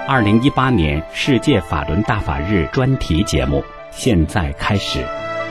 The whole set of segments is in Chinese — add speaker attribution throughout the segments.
Speaker 1: 2018年世界法轮大法日专题节目现在开始。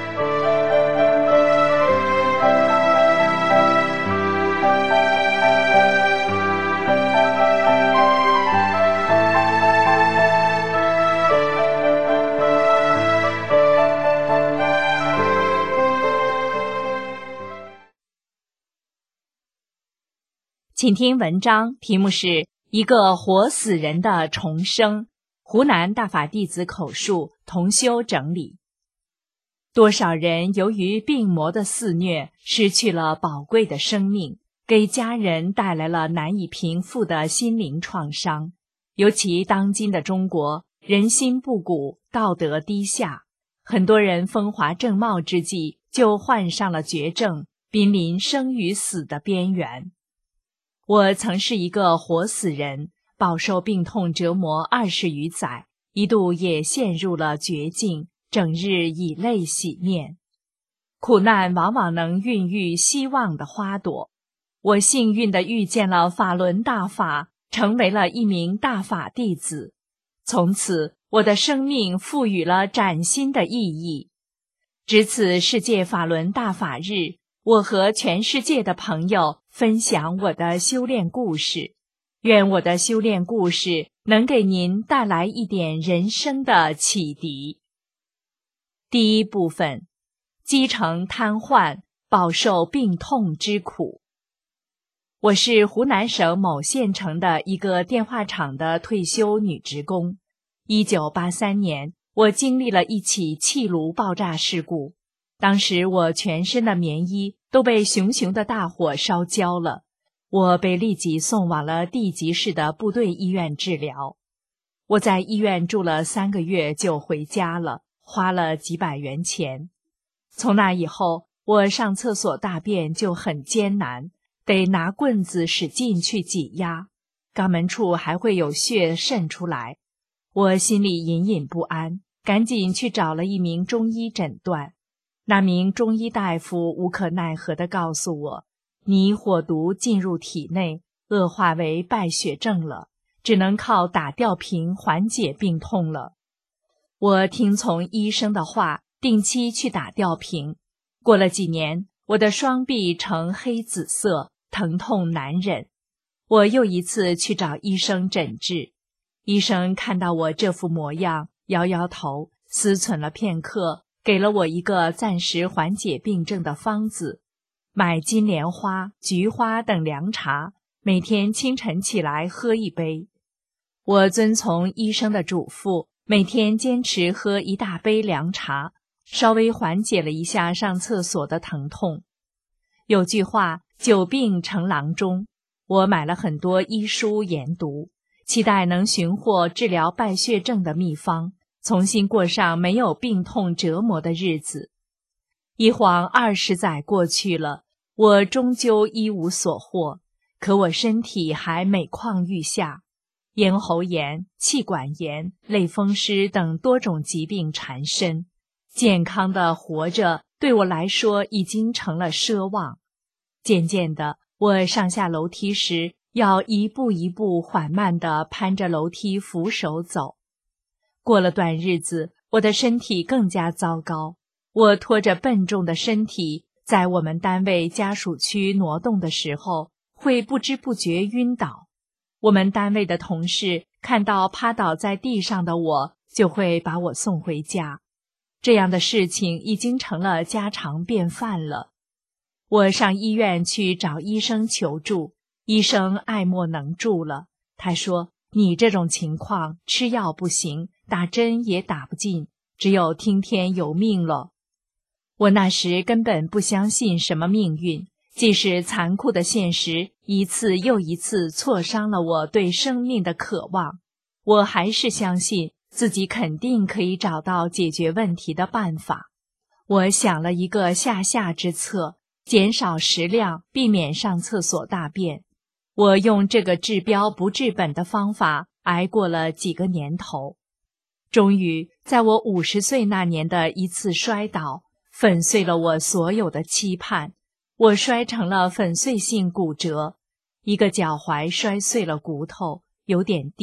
Speaker 2: 请听文章，题目是一个活死人的重生，湖南大法弟子口述，同修整理。多少人由于病魔的肆虐，失去了宝贵的生命，给家人带来了难以平复的心灵创伤。尤其当今的中国，人心不古，道德低下，很多人风华正茂之际，就患上了绝症，濒临生与死的边缘。我曾是一个活死人，饱受病痛折磨20余载，一度也陷入了绝境，整日以泪洗面。苦难往往能孕育希望的花朵。我幸运地遇见了法轮大法，成为了一名大法弟子。从此，我的生命赋予了崭新的意义。值此世界法轮大法日，我和全世界的朋友分享我的修炼故事，愿我的修炼故事能给您带来一点人生的启迪。第一部分，基层瘫痪，饱受病痛之苦。我是湖南省某县城的一个电话厂的退休女职工。1983年，我经历了一起气炉爆炸事故。当时我全身的棉衣都被熊熊的大火烧焦了，我被立即送往了地级市的部队医院治疗。我在医院住了3个月就回家了，花了几百元钱。从那以后，我上厕所大便就很艰难，得拿棍子使劲去挤压，肛门处还会有血渗出来。我心里隐隐不安，赶紧去找了一名中医诊断。那名中医大夫无可奈何地告诉我，你火毒进入体内，恶化为败血症了，只能靠打吊瓶缓解病痛了。我听从医生的话，定期去打吊瓶。过了几年，我的双臂呈黑紫色，疼痛难忍。我又一次去找医生诊治。医生看到我这副模样，摇摇头，思忖了片刻，给了我一个暂时缓解病症的方子，买金莲花、菊花等凉茶，每天清晨起来喝1杯。我遵从医生的嘱咐，每天坚持喝1大杯凉茶，稍微缓解了一下上厕所的疼痛。有句话，久病成郎中，我买了很多医书研读，期待能寻获治疗败血症的秘方，重新过上没有病痛折磨的日子。一晃20载过去了，我终究一无所获，可我身体还每况愈下，咽喉炎、气管炎、类风湿等多种疾病缠身，健康的活着对我来说已经成了奢望。渐渐的，我上下楼梯时要一步一步缓慢地攀着楼梯扶手走。过了段日子，我的身体更加糟糕。我拖着笨重的身体，在我们单位家属区挪动的时候，会不知不觉晕倒。我们单位的同事看到趴倒在地上的我，就会把我送回家。这样的事情已经成了家常便饭了。我上医院去找医生求助，医生爱莫能助了。他说，你这种情况，吃药不行，打针也打不进，只有听天由命了。我那时根本不相信什么命运，即使残酷的现实一次又一次挫伤了我对生命的渴望，我还是相信自己肯定可以找到解决问题的办法。我想了一个下之策，减少食量，避免上厕所大便。我用这个治标不治本的方法挨过了几个年头。终于在我50岁那年的一次摔倒，粉碎了我所有的期盼。我摔成了粉碎性骨折，一个脚踝摔碎了骨头，有点低，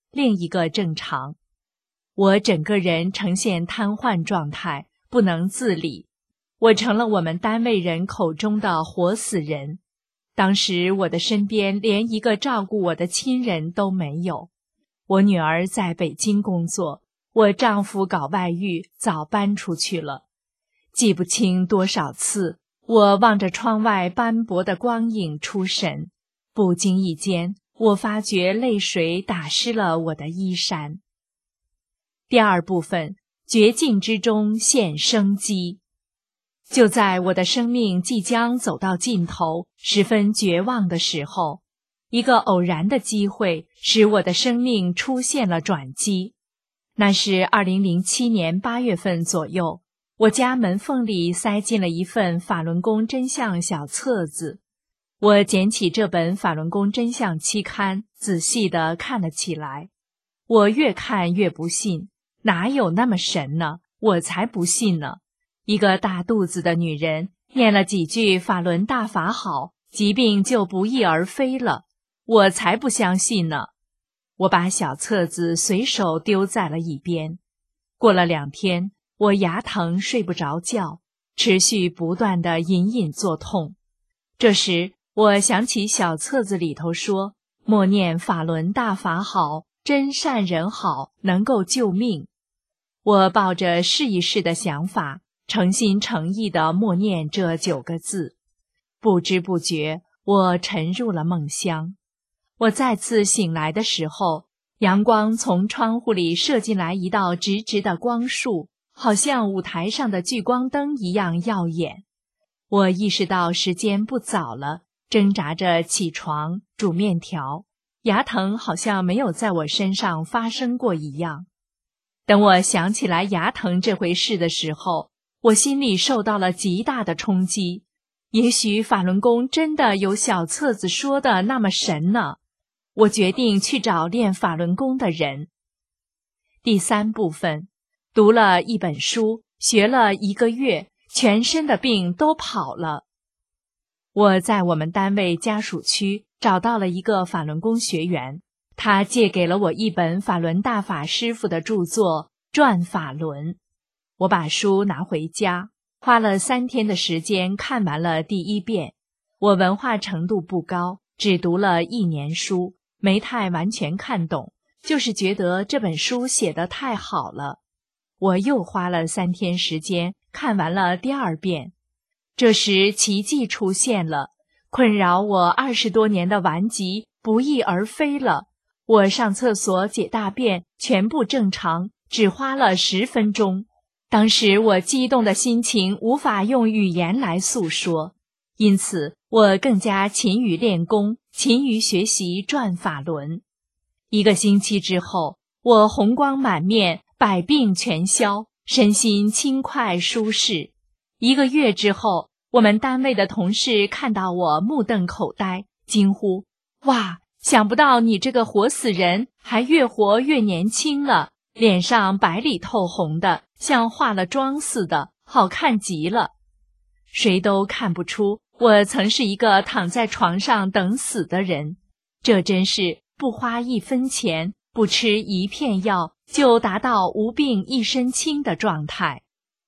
Speaker 2: 另一个正常。我整个人呈现瘫痪状态，不能自理。我成了我们单位人口中的活死人。当时我的身边连一个照顾我的亲人都没有。我女儿在北京工作，我丈夫搞外遇，早搬出去了。记不清多少次，我望着窗外斑驳的光影出神，不经意间，我发觉泪水打湿了我的衣衫。第二部分，绝境之中现生机。就在我的生命即将走到尽头，十分绝望的时候，一个偶然的机会使我的生命出现了转机。那是2007年8月份左右，我家门缝里塞进了一份法轮功真相小册子。我捡起这本法轮功真相期刊，仔细地看了起来。我越看越不信，哪有那么神呢？我才不信呢！一个大肚子的女人念了几句法轮大法好，疾病就不翼而飞了，我才不相信呢！我把小册子随手丢在了一边。过了2天，我牙疼睡不着觉，持续不断地隐隐作痛。这时我想起小册子里头说，默念法轮大法好，真善人好，能够救命。我抱着试一试的想法，诚心诚意地默念这9个字。不知不觉，我沉入了梦乡。我再次醒来的时候，阳光从窗户里射进来一道直直的光束，好像舞台上的聚光灯一样耀眼。我意识到时间不早了，挣扎着起床煮面条，牙疼好像没有在我身上发生过一样。等我想起来牙疼这回事的时候，我心里受到了极大的冲击。也许法轮功真的有小册子说的那么神呢。我决定去找练法轮功的人。第3部分，读了一本书，学了1个月，全身的病都跑了。我在我们单位家属区找到了一个法轮功学员，他借给了我一本法轮大法师父的著作《转法轮》。我把书拿回家，花了3天的时间看完了第1遍。我文化程度不高，只读了1年书，没太完全看懂，就是觉得这本书写得太好了。我又花了3天时间看完了第2遍。这时奇迹出现了，困扰我20多年的顽疾不翼而飞了。我上厕所解大便全部正常，只花了10分钟。当时我激动的心情无法用语言来诉说，因此我更加勤于练功，勤于学习转法轮。1个星期之后，我红光满面，百病全消，身心轻快舒适。1个月之后，我们单位的同事看到我目瞪口呆，惊呼：哇，想不到你这个活死人还越活越年轻了，脸上白里透红的，像化了妆似的，好看极了。谁都看不出我曾是一个躺在床上等死的人，这真是不花1分钱，不吃1片药，就达到无病一身轻的状态。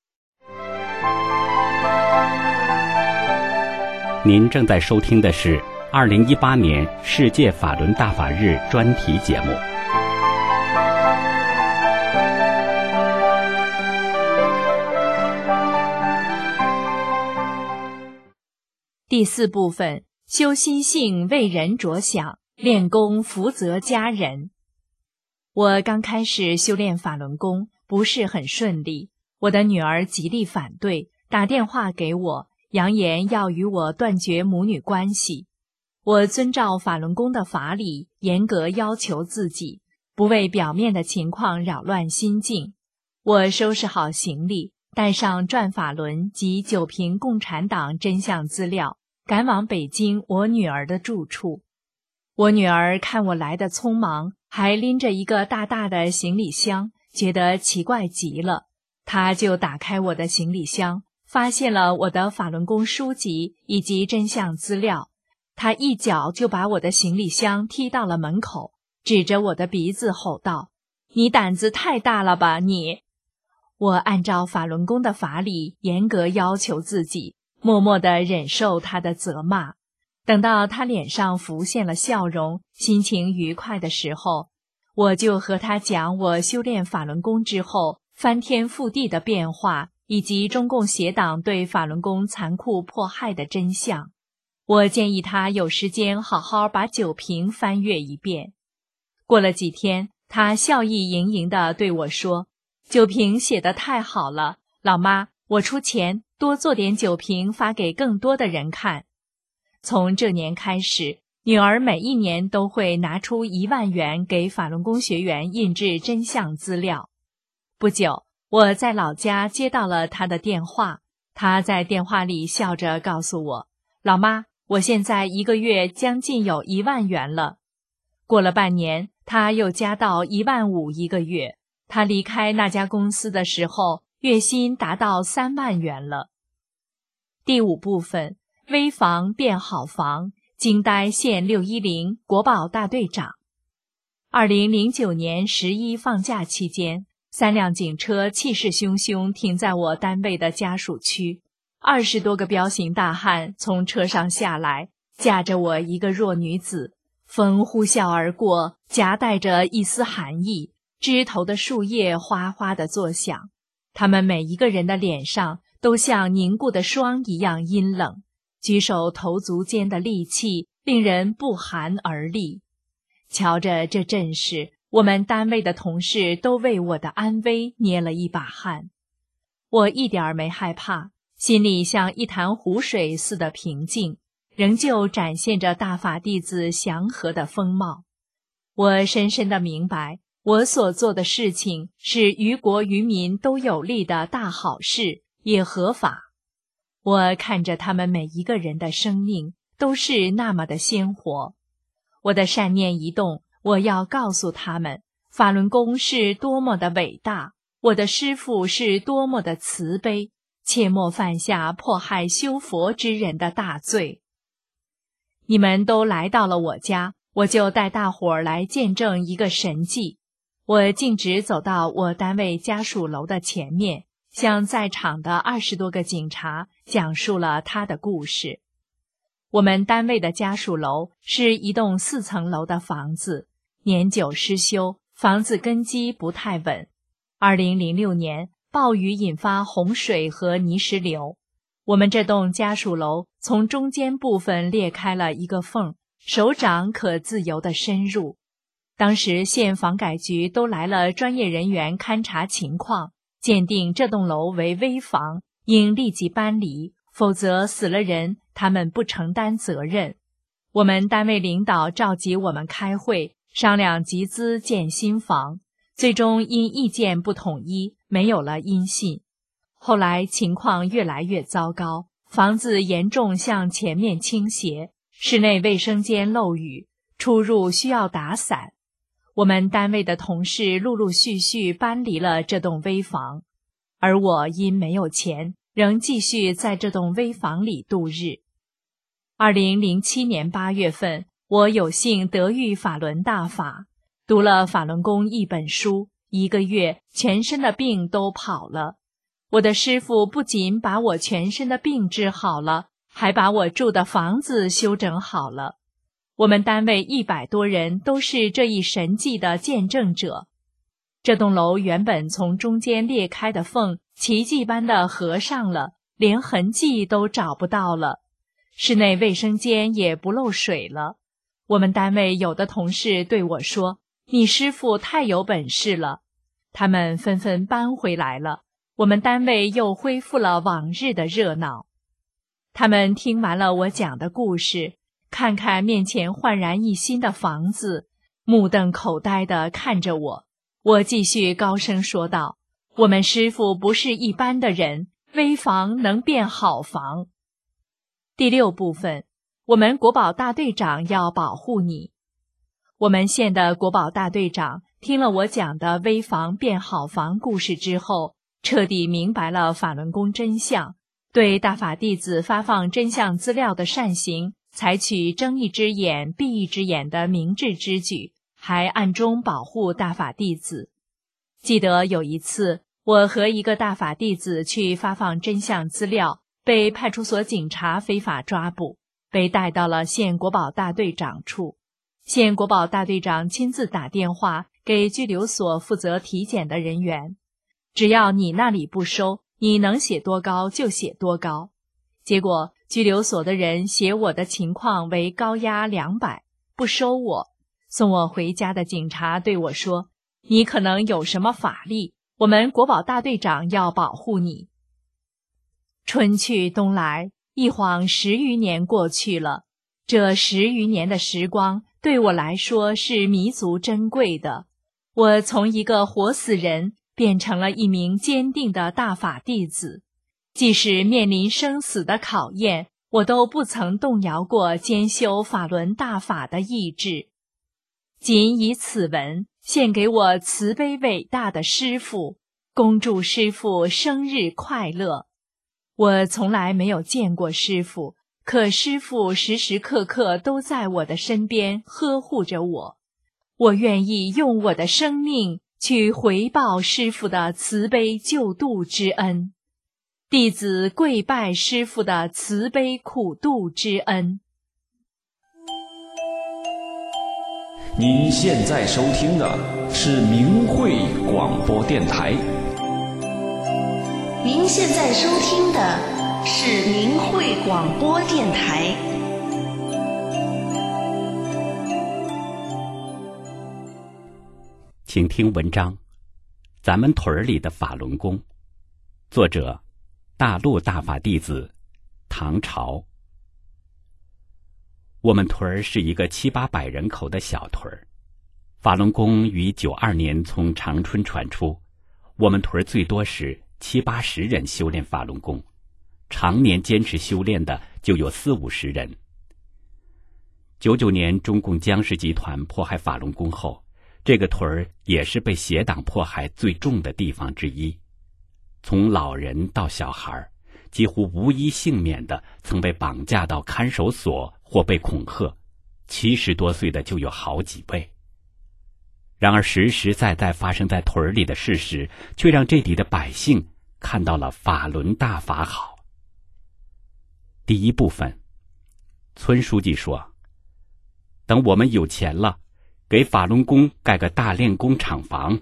Speaker 1: 您正在收听的是2018年世界法轮大法日专题节目。
Speaker 2: 第4部分，修心性为人着想，练功福泽家人。我刚开始修炼法轮功不是很顺利，我的女儿极力反对，打电话给我，扬言要与我断绝母女关系。我遵照法轮功的法理，严格要求自己，不为表面的情况扰乱心境。我收拾好行李，带上转法轮及9瓶共产党真相资料，赶往北京我女儿的住处。我女儿看我来得匆忙，还拎着一个大大的行李箱，觉得奇怪极了。她就打开我的行李箱，发现了我的法轮功书籍以及真相资料。她一脚就把我的行李箱踢到了门口， 指着我的鼻子吼道：“你胆子太大了吧你！”我按照法轮功的法理严格要求自己，默默地忍受他的责骂。等到他脸上浮现了笑容，心情愉快的时候，我就和他讲我修炼法轮功之后翻天覆地的变化，以及中共邪党对法轮功残酷迫害的真相。我建议他有时间好好把酒瓶翻阅一遍。过了几天，他笑意盈盈地对我说：“酒瓶写得太好了，老妈，我出钱多做点酒瓶发给更多的人看。”从这年开始，女儿每一年都会拿出1万元给法轮功学员印制真相资料。不久，我在老家接到了她的电话，她在电话里笑着告诉我：“老妈，我现在1个月将近有1万元了。”过了半年，她又加到1万5一个月。她离开那家公司的时候，月薪达到3万元了。第5部分，危房变好房，惊呆县610国保大队长。2009年11放假期间，3辆警车气势汹汹停在我单位的家属区，20多个彪形大汉从车上下来，架着我一个弱女子，风呼啸而过，夹带着一丝寒意，枝头的树叶哗哗地作响。他们每一个人的脸上都像凝固的霜一样阴冷，举手投足间的戾气令人不寒而栗。瞧着这阵势，我们单位的同事都为我的安危捏了一把汗。我一点儿没害怕，心里像一潭湖水似的平静，仍旧展现着大法弟子祥和的风貌。我深深地明白，我所做的事情是于国于民都有利的大好事，也合法。我看着他们每一个人的生命都是那么的鲜活，我的善念一动，我要告诉他们，法轮功是多么的伟大，我的师父是多么的慈悲，切莫犯下迫害修佛之人的大罪。你们都来到了我家，我就带大伙儿来见证一个神迹。我径直走到我单位家属楼的前面，向在场的20多个警察讲述了他的故事。我们单位的家属楼是一栋4层楼的房子，年久失修，房子根基不太稳。2006年，暴雨引发洪水和泥石流，我们这栋家属楼从中间部分裂开了一个缝，手掌可自由地深入。当时县房改局都来了专业人员勘察情况，鉴定这栋楼为危房，应立即搬离，否则死了人，他们不承担责任。我们单位领导召集我们开会，商量集资建新房，最终因意见不统一，没有了音信。后来情况越来越糟糕，房子严重向前面倾斜，室内卫生间漏雨，出入需要打伞。我们单位的同事陆陆续续搬离了这栋危房，而我因没有钱，仍继续在这栋危房里度日。2007年8月份，我有幸得遇法轮大法，读了法轮功1本书，1个月全身的病都跑了。我的师父不仅把我全身的病治好了，还把我住的房子修整好了。我们单位100多人都是这一神迹的见证者。这栋楼原本从中间裂开的缝奇迹般的合上了，连痕迹都找不到了。室内卫生间也不漏水了。我们单位有的同事对我说：“你师父太有本事了。”他们纷纷搬回来了，我们单位又恢复了往日的热闹。他们听完了我讲的故事，看看面前焕然一新的房子，目瞪口呆地看着我。我继续高声说道：“我们师父不是一般的人，危房能变好房。”第6部分，我们国保大队长要保护你。我们县的国保大队长听了我讲的危房变好房故事之后，彻底明白了法轮功真相，对大法弟子发放真相资料的善行采取睁一只眼闭一只眼的明智之举， 还暗中保护大法弟子。记得有一次，我和一个大法弟子去发放真相资料，被派出所警察非法抓捕，被带到了县国保大队长处。县国保大队长亲自打电话给拘留所负责体检的人员，只要你那里不收，你能写多高就写多高。结果拘留所的人写我的情况为高压200，不收我。送我回家的警察对我说，你可能有什么法力，我们国保大队长要保护你。春去冬来，一晃10余年过去了，这10余年的时光对我来说是弥足珍贵的。我从一个活死人变成了一名坚定的大法弟子，即使面临生死的考验，我都不曾动摇过兼修法轮大法的意志。仅以此文献给我慈悲伟大的师父，恭祝师父生日快乐。我从来没有见过师父，可师父时时刻刻都在我的身边呵护着我。我愿意用我的生命去回报师父的慈悲救度之恩。弟子跪拜师父的慈悲苦度之恩。
Speaker 3: 您现在收听的是明慧广播电台。
Speaker 4: 您现在收听的是明慧广播电台。
Speaker 1: 请听文章《咱们屯儿里的法轮功》，作者大陆大法弟子唐朝。我们屯儿是一个700-800人口的小屯儿，法轮功于92年从长春传出，我们屯儿最多时70-80人修炼法轮功，常年坚持修炼的就有40-50人。99年中共江氏集团迫害法轮功后，这个屯儿也是被邪党迫害最重的地方之一，从老人到小孩，几乎无一幸免的曾被绑架到看守所或被恐吓，70多岁的就有好几位。然而实实在在发生在屯儿里的事实，却让这里的百姓看到了法轮大法好。第一部分，村书记说，等我们有钱了，给法轮功盖个大练功厂房。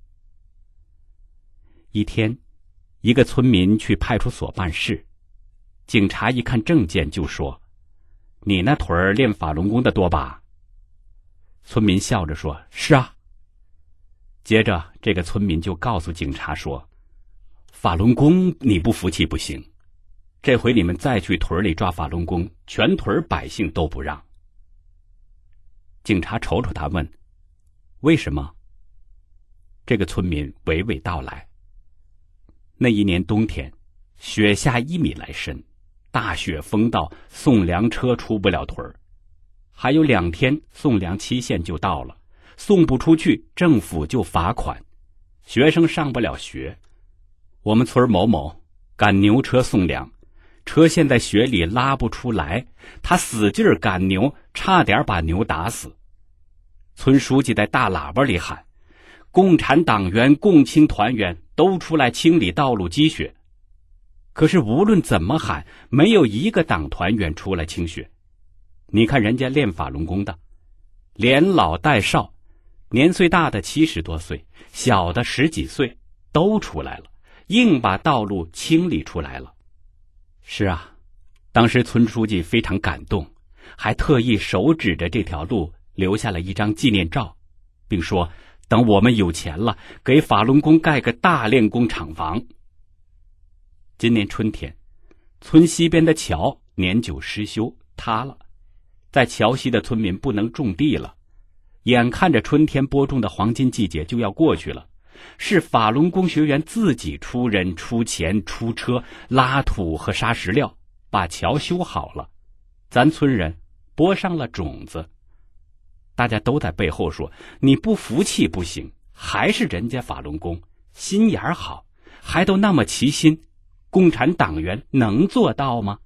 Speaker 1: 一天，一个村民去派出所办事，警察一看证件就说，你那屯儿练法轮功的多吧？村民笑着说，是啊。接着这个村民就告诉警察说，法轮功你不服气不行，这回你们再去屯里抓法轮功，全屯百姓都不让。警察瞅瞅他问，为什么？这个村民娓娓道来，那一年冬天，雪下1米来深，大雪封到送粮车出不了屯儿，还有2天送粮期限就到了，送不出去政府就罚款，学生上不了学。我们村某某赶牛车送粮，车陷在雪里拉不出来，他使劲赶牛，差点把牛打死。村书记在大喇叭里喊，共产党员共青团员都出来清理道路积雪。可是无论怎么喊，没有一个党团员出来清雪。你看人家练法轮功的，连老带少，年岁大的70多岁，小的10几岁都出来了，硬把道路清理出来了。是啊，当时村书记非常感动，还特意手指着这条路留下了一张纪念照，并说等我们有钱了，给法轮功盖个大练功厂房。今年春天，村西边的桥年久失修塌了，在桥西的村民不能种地了，眼看着春天播种的黄金季节就要过去了，是法轮功学员自己出人出钱出车拉土和沙石料，把桥修好了，咱村人播上了种子。大家都在背后说，你不服气不行，还是人家法轮功心眼好，还都那么齐心，共产党员能做到吗？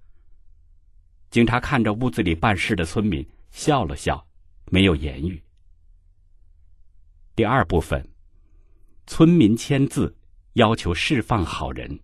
Speaker 1: 警察看着屋子里办事的村民笑了笑，没有言语。 第二部分，村民签字要求释放好人。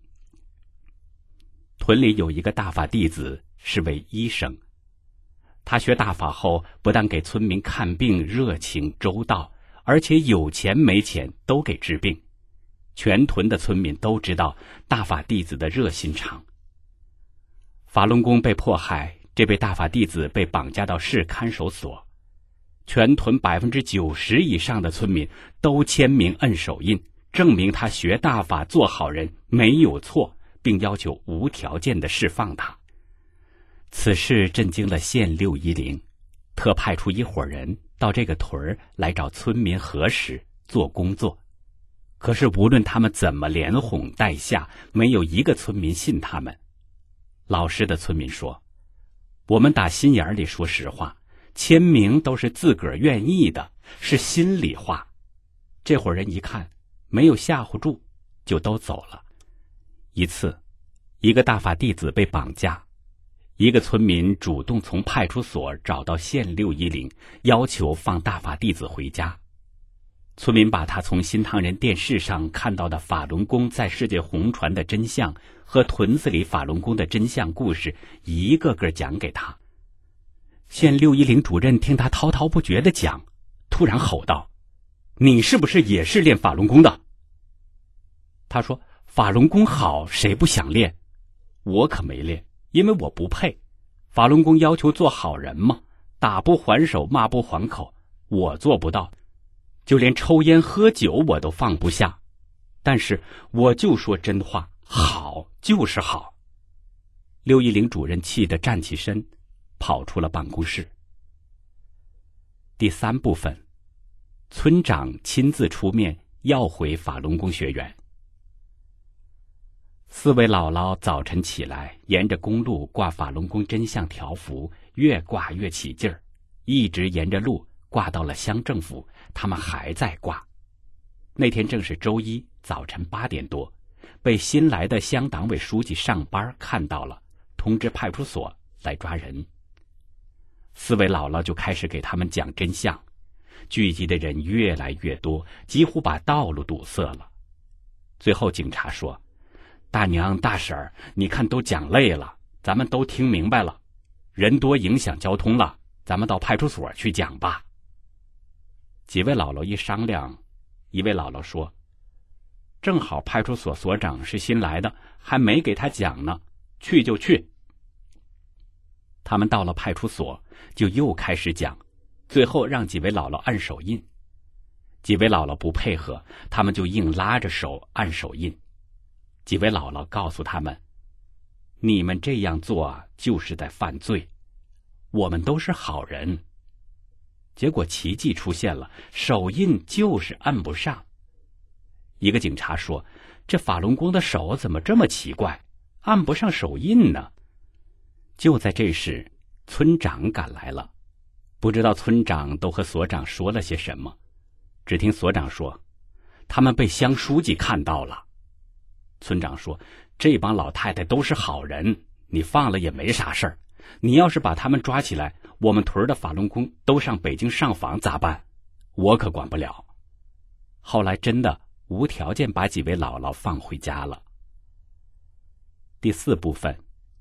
Speaker 1: 屯里有一个大法弟子，是位医生。他学大法后，不但给村民看病热情周到，而且有钱没钱都给治病。全屯的村民都知道大法弟子的热心肠。法轮功被迫害，这位大法弟子被绑架到市看守所。全屯90%以上的村民都签名摁手印，证明他学大法做好人没有错，并要求无条件的释放他。此事震惊了县610，特派出一伙人到这个屯来找村民核实做工作。可是无论他们怎么连哄带吓，没有一个村民信他们。老实的村民说，我们打心眼里说实话，签名都是自个儿愿意的，是心里话。这伙人一看没有吓唬住，就都走了。一次，一个大法弟子被绑架，一个村民主动从派出所找到县610，要求放大法弟子回家。村民把他从新唐人电视上看到的法轮功在世界红传的真相和屯子里法轮功的真相故事一个个讲给他。县610主任听他滔滔不绝地讲，突然吼道：“你是不是也是练法轮功的？”他说：“法轮功好，谁不想练？我可没练，因为我不配。法轮功要求做好人嘛，打不还手，骂不还口，我做不到。就连抽烟喝酒我都放不下，但是我就说真话，好就是好。”610主任气得站起身，跑出了办公室。第三部分，村长亲自出面要回法轮功学员。4位姥姥早晨起来，沿着公路挂法轮功真相条幅，越挂越起劲儿，一直沿着路挂到了乡政府，他们还在挂。那天正是周一早晨8点多，被新来的乡党委书记上班看到了，通知派出所来抓人。4位姥姥就开始给他们讲真相，聚集的人越来越多，几乎把道路堵塞了。最后警察说：“大娘大婶儿，你看都讲累了，咱们都听明白了，人多影响交通了，咱们到派出所去讲吧。”几位姥姥一商量，一位姥姥说：“正好派出所所长是新来的，还没给他讲呢，去就去。”他们到了派出所，就又开始讲，最后让几位姥姥按手印。几位姥姥不配合，他们就硬拉着手按手印。几位姥姥告诉他们：“你们这样做就是在犯罪，我们都是好人。”结果奇迹出现了，手印就是按不上。一个警察说：“这法轮功的手怎么这么奇怪，按不上手印呢？”就在这时，村长赶来了。不知道村长都和所长说了些什么，只听所长说：“他们被乡书记看到了。”村长说：“这帮老太太都是好人，你放了也没啥事儿。你要是把他们抓起来，我们屯的法轮功都上北京上访咋办？我可管不了。”后来真的无条件把几位姥姥放回家了。第4部分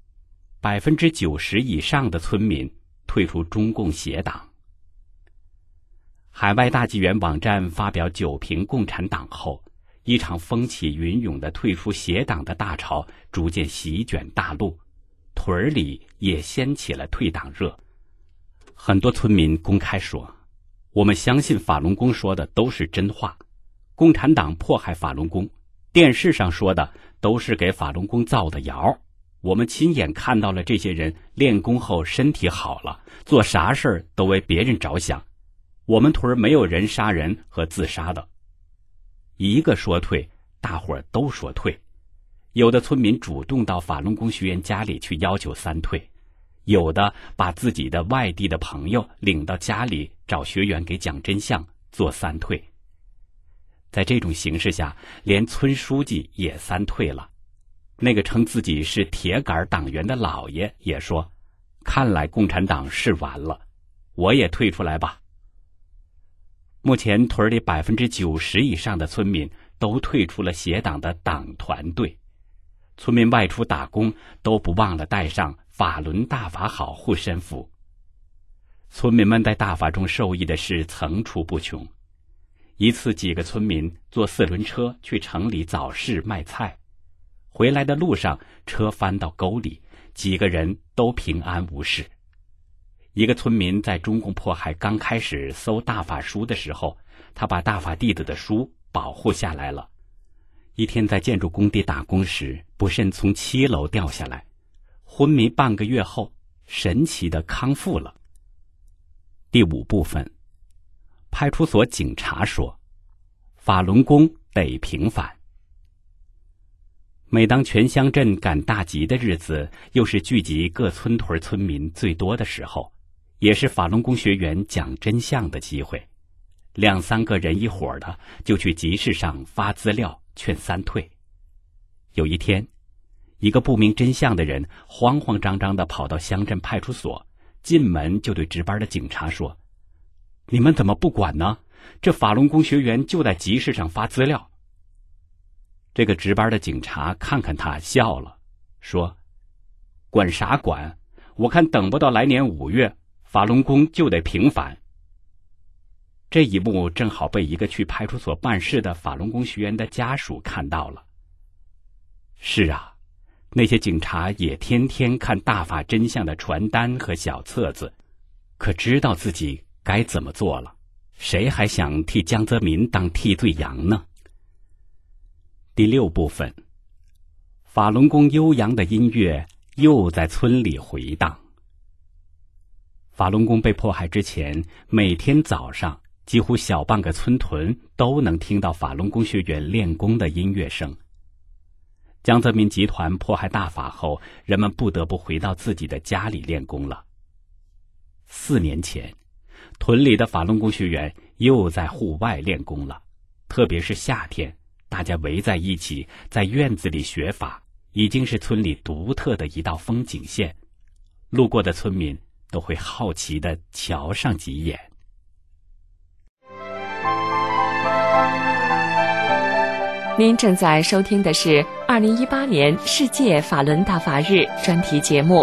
Speaker 1: ，90%以上的村民退出中共协党。海外大纪元网站发表9评共产党后，一场风起云涌的退出协党的大潮逐渐席卷大陆，屯里也掀起了退党热。很多村民公开说：“我们相信法轮功说的都是真话，共产党迫害法轮功，电视上说的都是给法轮功造的谣。我们亲眼看到了这些人练功后身体好了，做啥事儿都为别人着想。我们屯没有人杀人和自杀的。”一个说退，大伙儿都说退。有的村民主动到法轮功学员家里去要求3退，有的把自己的外地的朋友领到家里找学员给讲真相，做3退。在这种形势下，连村书记也3退了。那个称自己是铁杆党员的老爷也说：“看来共产党是完了，我也退出来吧。” 目前屯里90%以上的村民都退出了协党的党团队，村民外出打工都不忘了带上法轮大法好护身符。村民们在大法中受益的事层出不穷。一次几个村民坐4轮车去城里早市卖菜，回来的路上车翻到沟里，几个人都平安无事。一个村民在中共迫害刚开始搜大法书的时候，他把大法弟子的书保护下来了。一天在建筑工地打工时，不慎从7楼掉下来，昏迷半个月后，神奇的康复了。第5部分，派出所警察说，法轮功得平反。每当全乡镇赶大集的日子，又是聚集各村屯村民最多的时候，也是法轮功学员讲真相的机会。2、3个人一伙的就去集市上发资料劝3退。有一天，一个不明真相的人慌慌张张地跑到乡镇派出所，进门就对值班的警察说，你们怎么不管呢？这法轮功学员就在集市上发资料。这个值班的警察看看他笑了，说，管啥管，我看等不到来年5月，法轮功就得平反。这一幕正好被一个去派出所办事的法轮功学员的家属看到了。是啊，那些警察也天天看大法真相的传单和小册子，可知道自己该怎么做了，谁还想替江泽民当替罪羊呢？第6部分，法轮功悠扬的音乐又在村里回荡。法轮功被迫害之前，每天早上几乎小半个村屯都能听到法轮功学员练功的音乐声。江泽民集团迫害大法后，人们不得不回到自己的家里练功了。4年前，屯里的法轮功学员又在户外练功了，特别是夏天，大家围在一起在院子里学法，已经是村里独特的一道风景线，路过的村民都会好奇地瞧上几眼。
Speaker 5: 您正在收听的是2018年世界法轮大法日专题节目。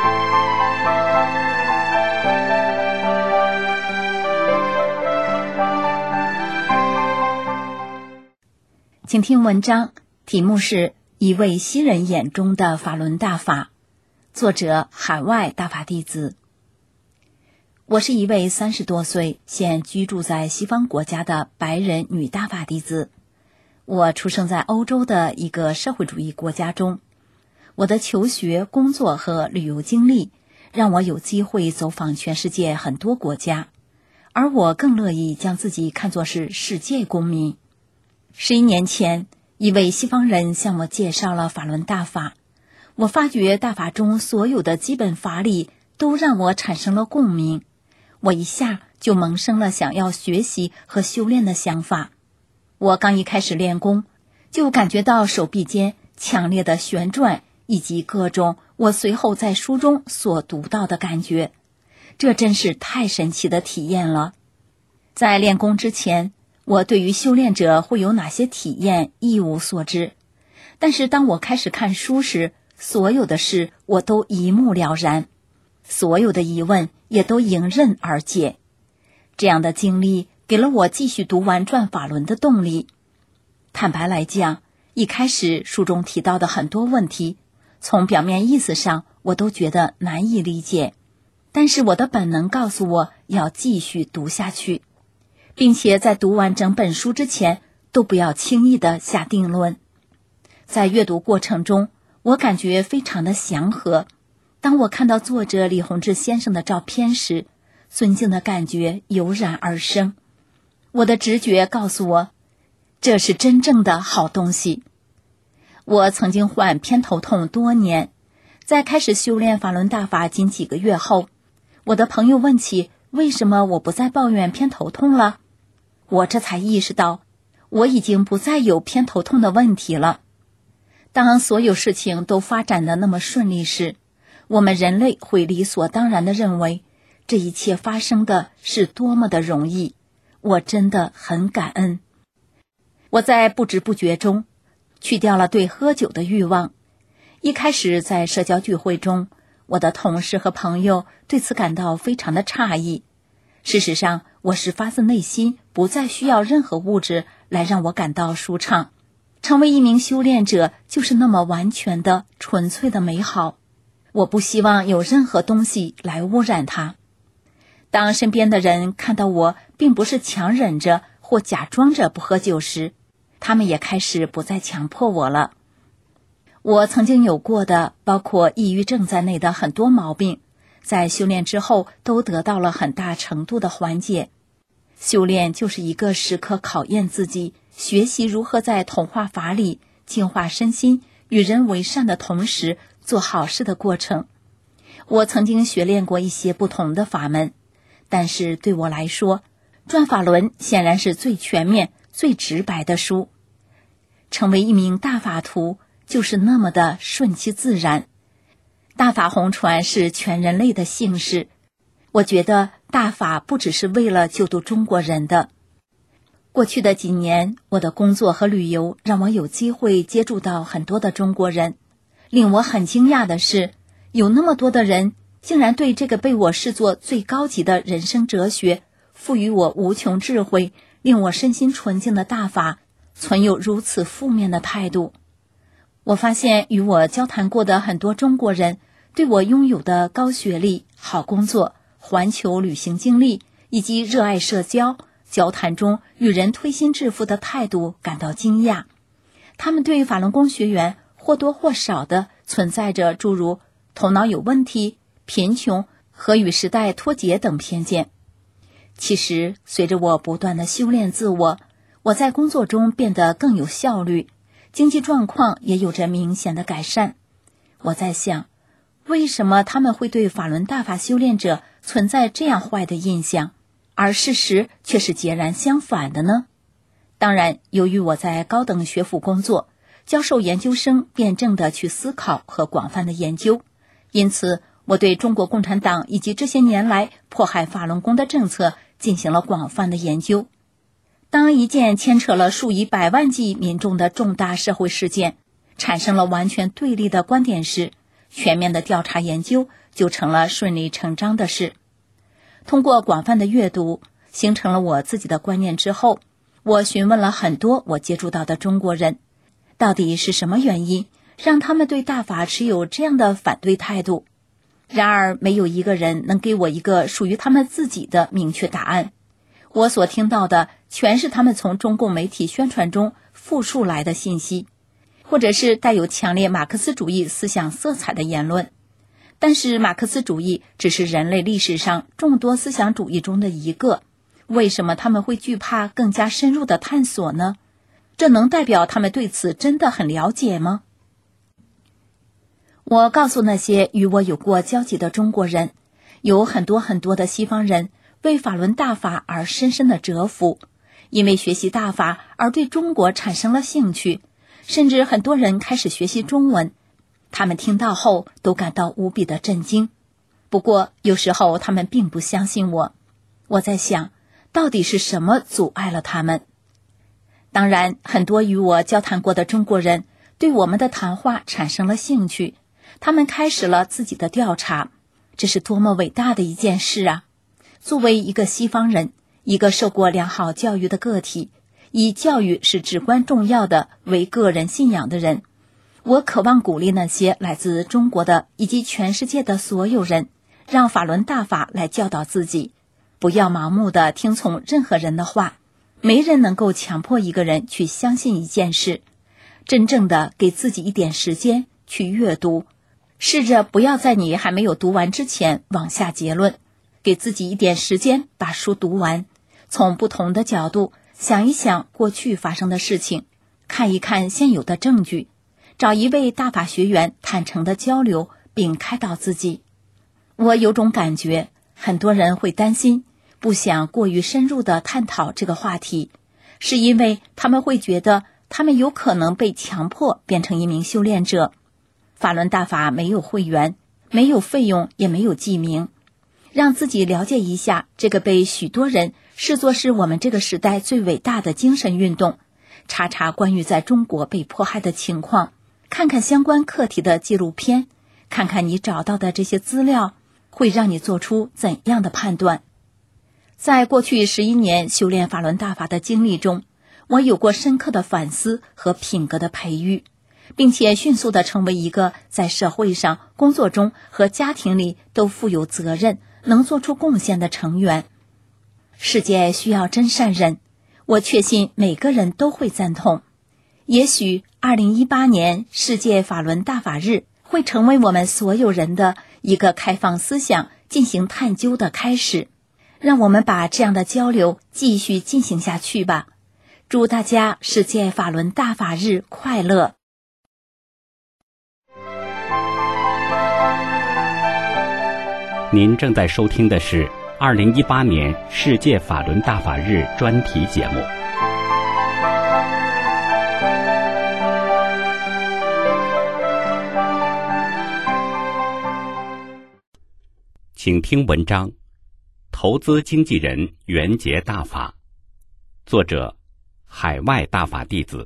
Speaker 4: 请听文章，题目是《一位西人眼中的法轮大法》，作者海外大法弟子。我是一位30多岁，现居住在西方国家的白人女大法弟子。我出生在欧洲的一个社会主义国家中，我的求学、工作和旅游经历让我有机会走访全世界很多国家，而我更乐意将自己看作是世界公民。11年前，一位西方人向我介绍了法轮大法，我发觉大法中所有的基本法理都让我产生了共鸣，我一下就萌生了想要学习和修炼的想法。我刚一开始练功，就感觉到手臂间强烈的旋转，以及各种我随后在书中所读到的感觉，这真是太神奇的体验了。在练功之前，我对于修炼者会有哪些体验一无所知，但是当我开始看书时，所有的事我都一目了然，所有的疑问也都迎刃而解。这样的经历给了我继续读完转法轮的动力。坦白来讲，一开始书中提到的很多问题，从表面意思上我都觉得难以理解，但是我的本能告诉我要继续读下去，并且在读完整本书之前都不要轻易地下定论。在阅读过程中，我感觉非常的祥和。当我看到作者李洪志先生的照片时，尊敬的感觉油然而生。我的直觉告诉我，这是真正的好东西。我曾经患偏头痛多年，在开始修炼法轮大法仅几个月后，我的朋友问起为什么我不再抱怨偏头痛了，我这才意识到，我已经不再有偏头痛的问题了。当所有事情都发展得那么顺利时，我们人类会理所当然地认为，这一切发生的是多么的容易， 我真的很感恩。我在不知不觉中去掉了对喝酒的欲望。一开始在社交聚会中，我的同事和朋友对此感到非常的诧异。事实上，我是发自内心不再需要任何物质来让我感到舒畅。成为一名修炼者就是那么完全的、纯粹的美好。我不希望有任何东西来污染它。当身边的人看到我并不是强忍着或假装着不喝酒时，他们也开始不再强迫我了。我曾经有过的包括抑郁症在内的很多毛病，在修炼之后都得到了很大程度的缓解。修炼就是一个时刻考验自己，学习如何在同化法理、净化身心、与人为善的同时做好事的过程。我曾经学练过一些不同的法门，但是对我来说，转法轮显然是最全面、最直白的书。成为一名大法徒就是那么的顺其自然。大法红传是全人类的幸事。我觉得大法不只是为了救度中国人的。过去的几年，我的工作和旅游让我有机会接触到很多的中国人。令我很惊讶的是，有那么多的人竟然对这个被我视作最高级的人生哲学，赋予我无穷智慧，令我身心纯净的大法存有如此负面的态度。我发现与我交谈过的很多中国人对我拥有的高学历、好工作、环球旅行经历以及热爱社交、交谈中与人推心置腹的态度感到惊讶。他们对法轮功学员或多或少的存在着诸如头脑有问题、贫穷和与时代脱节等偏见。其实，随着我不断的修炼自我，我在工作中变得更有效率，经济状况也有着明显的改善。我在想，为什么他们会对法轮大法修炼者存在这样坏的印象，而事实却是截然相反的呢？当然，由于我在高等学府工作，教授研究生辩证地去思考和广泛的研究，因此我对中国共产党以及这些年来迫害法轮功的政策进行了广泛的研究。当一件牵扯了数以百万计民众的重大社会事件产生了完全对立的观点时，全面的调查研究就成了顺理成章的事。通过广泛的阅读，形成了我自己的观念之后，我询问了很多我接触到的中国人，到底是什么原因让他们对大法持有这样的反对态度？然而，没有一个人能给我一个属于他们自己的明确答案。我所听到的全是他们从中共媒体宣传中复述来的信息，或者是带有强烈马克思主义思想色彩的言论。但是马克思主义只是人类历史上众多思想主义中的一个，为什么他们会惧怕更加深入的探索呢？这能代表他们对此真的很了解吗？我告诉那些与我有过交集的中国人，有很多的西方人为法轮大法而深深的折服，因为学习大法而对中国产生了兴趣，甚至很多人开始学习中文。他们听到后都感到无比的震惊。不过有时候他们并不相信我。我在想，到底是什么阻碍了他们？当然，很多与我交谈过的中国人对我们的谈话产生了兴趣，他们开始了自己的调查。这是多么伟大的一件事啊！作为一个西方人，一个受过良好教育的个体，以教育是至关重要的为个人信仰的人，我渴望鼓励那些来自中国的以及全世界的所有人，让法轮大法来教导自己，不要盲目的听从任何人的话。没人能够强迫一个人去相信一件事，真正的给自己一点时间去阅读，试着不要在你还没有读完之前往下结论，给自己一点时间把书读完，从不同的角度想一想过去发生的事情，看一看现有的证据，找一位大法学员坦诚的交流并开导自己。我有种感觉，很多人会担心，不想过于深入地探讨这个话题，是因为他们会觉得他们有可能被强迫变成一名修炼者。法轮大法没有会员，没有费用，也没有记名。让自己了解一下这个被许多人视作是我们这个时代最伟大的精神运动，查查关于在中国被迫害的情况，看看相关课题的纪录片，看看你找到的这些资料会让你做出怎样的判断。在过去11年修炼法轮大法的经历中，我有过深刻的反思和品格的培育，并且迅速地成为一个在社会上、工作中和家庭里都负有责任、能做出贡献的成员。世界需要真善人，我确信每个人都会赞同。也许2018年世界法轮大法日会成为我们所有人的一个开放思想、进行探究的开始。让我们把这样的交流继续进行下去吧。祝大家世界法轮大法日快乐！
Speaker 1: 您正在收听的是2018年世界法轮大法日专题节目。请听文章：投资经纪人圆结大法，作者海外大法弟子。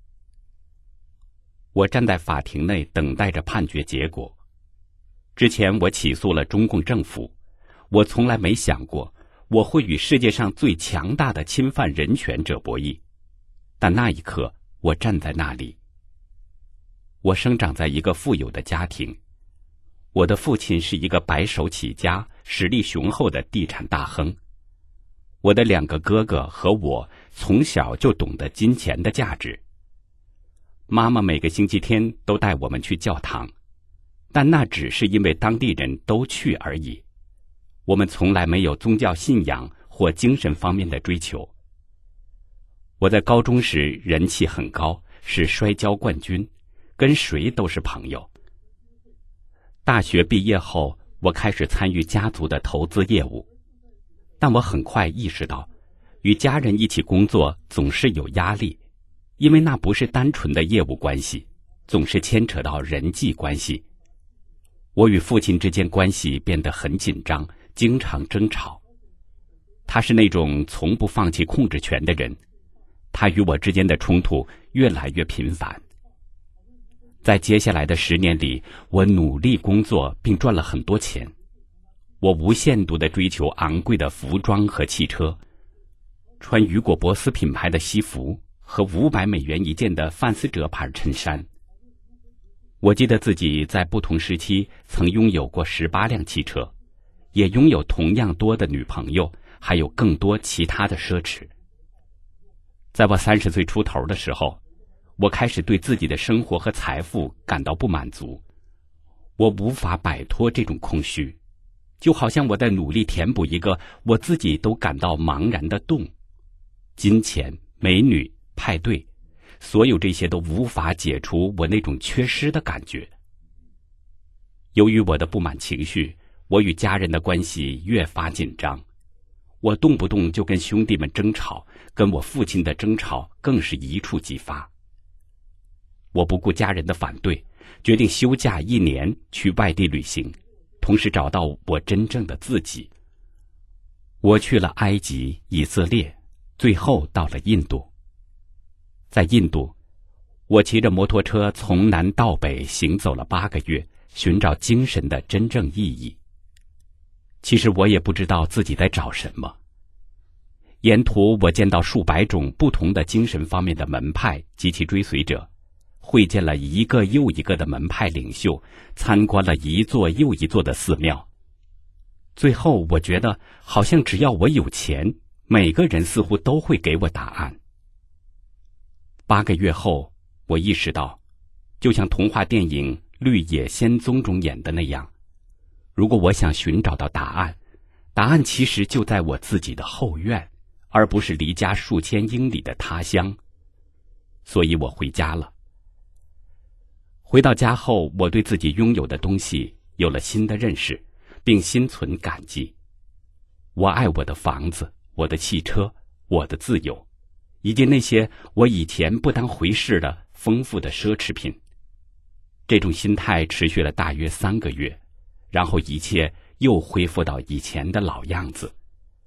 Speaker 1: 我站在法庭内等待着判决结果。之前我起诉了中共政府，我从来没想过我会与世界上最强大的侵犯人权者博弈。但那一刻，我站在那里。我生长在一个富有的家庭，我的父亲是一个白手起家、实力雄厚的地产大亨。我的2个哥哥和我从小就懂得金钱的价值。妈妈每个星期天都带我们去教堂，但那只是因为当地人都去而已。我们从来没有宗教信仰或精神方面的追求。我在高中时人气很高，是摔跤冠军，跟谁都是朋友。大学毕业后，我开始参与家族的投资业务，但我很快意识到，与家人一起工作总是有压力，因为那不是单纯的业务关系，总是牵扯到人际关系。我与父亲之间关系变得很紧张，经常争吵。他是那种从不放弃控制权的人，他与我之间的冲突越来越频繁。在接下来的10年里，我努力工作并赚了很多钱。我无限度地追求昂贵的服装和汽车，穿雨果博斯品牌的西服和500美元一件的范思哲牌衬衫。我记得自己在不同时期曾拥有过18辆汽车，也拥有同样多的女朋友，还有更多其他的奢侈。在我30岁出头的时候，我开始对自己的生活和财富感到不满足。我无法摆脱这种空虚，就好像我在努力填补一个我自己都感到茫然的洞。金钱、美女、派对，所有这些都无法解除我那种缺失的感觉。由于我的不满情绪，我与家人的关系越发紧张。我动不动就跟兄弟们争吵，跟我父亲的争吵更是一触即发。我不顾家人的反对，决定休假1年去外地旅行，同时找到我真正的自己。我去了埃及、以色列，最后到了印度。在印度，我骑着摩托车从南到北行走了8个月，寻找精神的真正意义。其实我也不知道自己在找什么。沿途我见到数百种不同的精神方面的门派及其追随者，会见了一个又一个的门派领袖，参观了一座又一座的寺庙。最后我觉得好像只要我有钱，每个人似乎都会给我答案。8个月后，我意识到，就像童话电影《绿野仙踪》中演的那样，如果我想寻找到答案，答案其实就在我自己的后院，而不是离家数千英里的他乡。所以我回家了。回到家后，我对自己拥有的东西有了新的认识，并心存感激。我爱我的房子、我的汽车、我的自由，以及那些我以前不当回事的丰富的奢侈品。这种心态持续了大约3个月，然后一切又恢复到以前的老样子。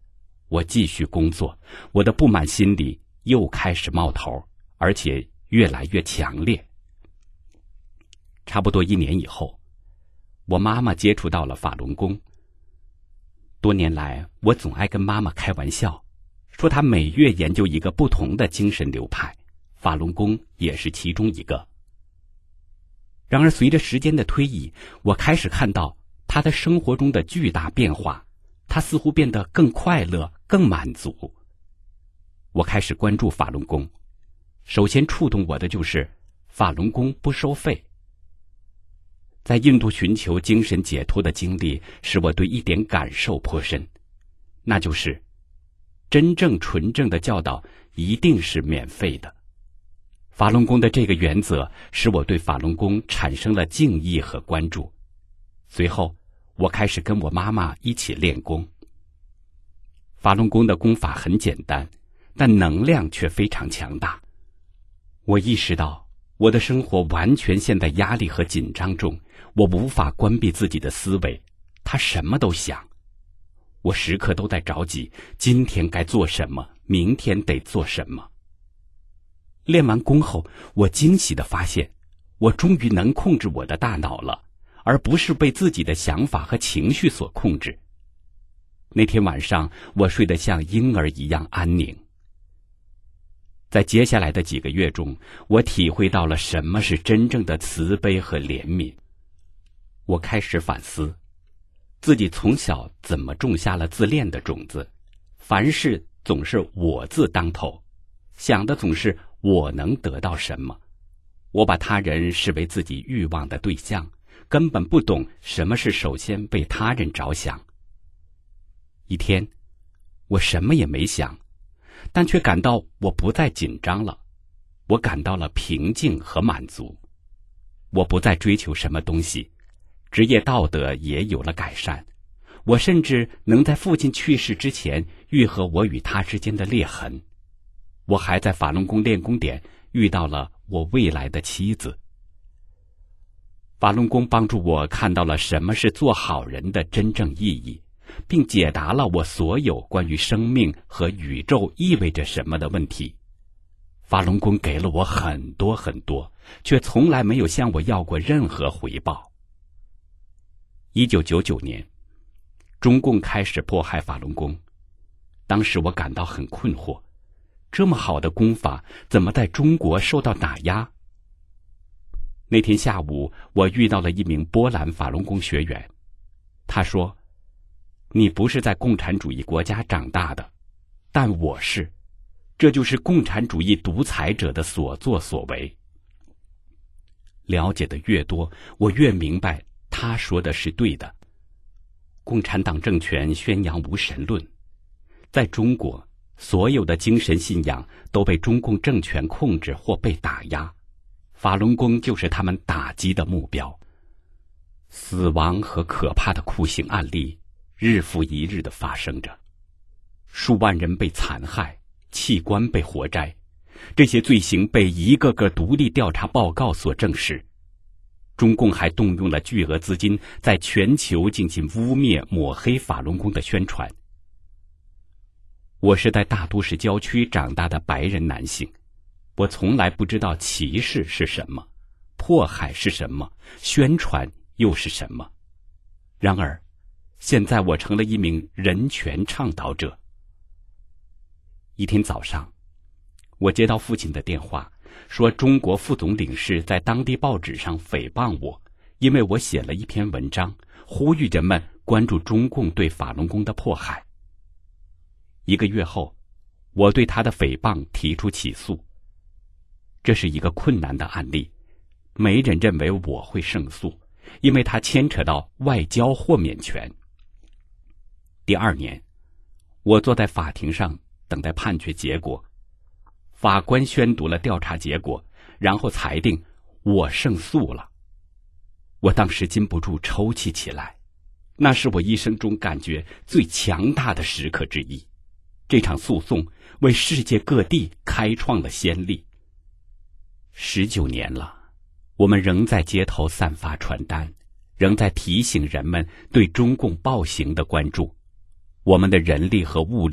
Speaker 1: 我继续工作，我的不满心理又开始冒头，而且越来越强烈。差不多1年以后，我妈妈接触到了法轮功。多年来，我总爱跟妈妈开玩笑，说她每月研究一个不同的精神流派，法轮功也是其中一个。然而随着时间的推移，我开始看到她的生活中的巨大变化，她似乎变得更快乐、更满足。我开始关注法轮功，首先触动我的就是法轮功不收费。在印度寻求精神解脱的经历，使我对一点感受颇深，那就是真正纯正的教导一定是免费的。法轮功的这个原则使我对法轮功产生了敬意和关注。随后我开始跟我妈妈一起练功。法轮功的功法很简单，但能量却非常强大。我意识到我的生活完全陷在压力和紧张中，我无法关闭自己的思维，他什么都想。我时刻都在着急，今天该做什么，明天得做什么。练完功后，我惊喜地发现，我终于能控制我的大脑了，而不是被自己的想法和情绪所控制。那天晚上，我睡得像婴儿一样安宁。在接下来的几个月中，我体会到了什么是真正的慈悲和怜悯。我开始反思，自己从小怎么种下了自恋的种子，凡事总是我字当头，想的总是我能得到什么。我把他人视为自己欲望的对象，根本不懂什么是首先为他人着想。一天，我什么也没想，但却感到我不再紧张了，我感到了平静和满足。我不再追求什么东西，职业道德也有了改善。我甚至能在父亲去世之前愈合我与他之间的裂痕。我还在法轮功练功点遇到了我未来的妻子。法轮功帮助我看到了什么是做好人的真正意义，并解答了我所有关于生命和宇宙意味着什么的问题。法轮功给了我很多很多，却从来没有向我要过任何回报。1999年，中共开始迫害法轮功。当时我感到很困惑，这么好的功法怎么在中国受到打压？那天下午，我遇到了一名波兰法轮功学员。他说，你不是在共产主义国家长大的，但我是，这就是共产主义独裁者的所作所为。了解的越多，我越明白他说的是对的。共产党政权宣扬无神论，在中国，所有的精神信仰都被中共政权控制或被打压，法轮功就是他们打击的目标。死亡和可怕的酷刑案例日复一日地发生着，数万人被残害，器官被活摘，这些罪行被一个个独立调查报告所证实。中共还动用了巨额资金，在全球进行污蔑、抹黑法轮功的宣传。我是在大都市郊区长大的白人男性，我从来不知道歧视是什么，迫害是什么，宣传又是什么。然而，现在我成了一名人权倡导者。一天早上，我接到父亲的电话，说中国副总领事在当地报纸上诽谤我，因为我写了一篇文章，呼吁人们关注中共对法轮功的迫害。1个月后，我对他的诽谤提出起诉。这是一个困难的案例，没人认为我会胜诉，因为它牵扯到外交豁免权。第2年，我坐在法庭上等待判决结果。法官宣读了调查结果，然后裁定我胜诉了。我当时禁不住抽泣起来，那是我一生中感觉最强大的时刻之一。这场诉讼为世界各地开创了先例。19年了，我们仍在街头散发传单，仍在提醒人们对中共暴行的关注。我们的人力和物力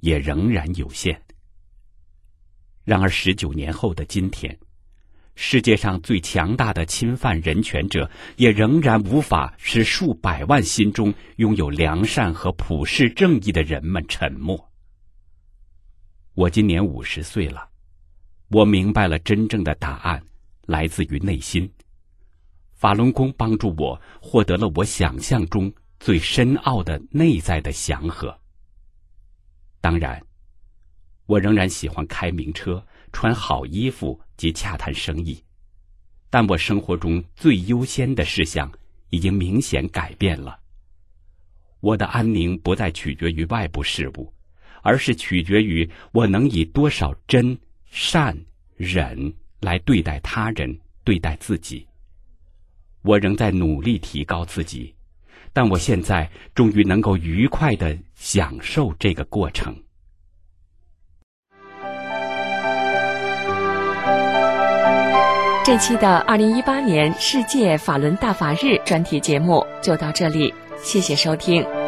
Speaker 1: 也仍然有限。然而19年后的今天，世界上最强大的侵犯人权者也仍然无法使数百万心中拥有良善和普世正义的人们沉默。我今年50岁了，我明白了真正的答案来自于内心。法轮功帮助我获得了我想象中最深奥的内在的祥和。当然，我仍然喜欢开名车、穿好衣服及洽谈生意，但我生活中最优先的事项已经明显改变了。我的安宁不再取决于外部事物，而是取决于我能以多少真、善、忍来对待他人、对待自己。我仍在努力提高自己，但我现在终于能够愉快地享受这个过程。
Speaker 5: 这期的2018年世界法轮大法日专题节目就到这里，谢谢收听。